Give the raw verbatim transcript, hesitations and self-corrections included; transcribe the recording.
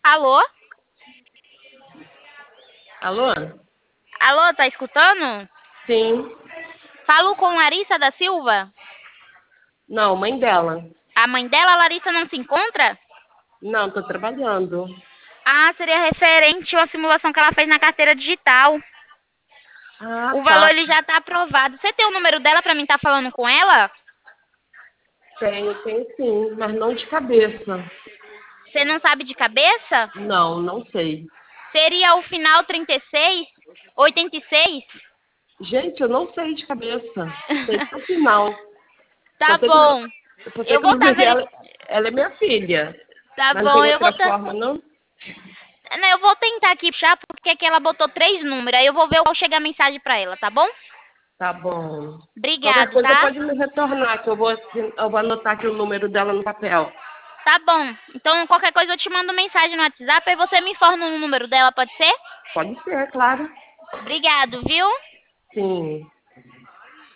Alô? Alô? Alô, tá escutando? Sim. Falo com Larissa da Silva? Não, mãe dela. A mãe dela, Larissa, não se encontra? Não, tô trabalhando. Ah, seria referente à simulação que ela fez na carteira digital. Ah, O valor tá. ele já tá aprovado. Você tem o número dela pra mim estar falando com ela? Tenho, tenho sim, mas não de cabeça. Você não sabe de cabeça? Não, não sei. Seria o final trinta e seis? oitenta e seis? Gente, eu não sei de cabeça. Sei que no final. Tá Só sei que, o- bom. só sei Eu que o vou estar nome veri... dela, ela é minha filha. Tá Mas não bom, tem eu vou outra tá... forma, não? Não, eu vou tentar aqui puxar porque aqui ela botou três números. Aí eu vou ver qual chega a mensagem pra ela, tá bom? Tá bom. Qualquer Obrigado, coisa tá? pode me retornar, que eu vou, assin- eu vou anotar aqui o número dela no papel. Tá bom. Então qualquer coisa eu te mando mensagem no WhatsApp e você me informa o número dela, pode ser? Pode ser, claro. Obrigado, viu? Sim.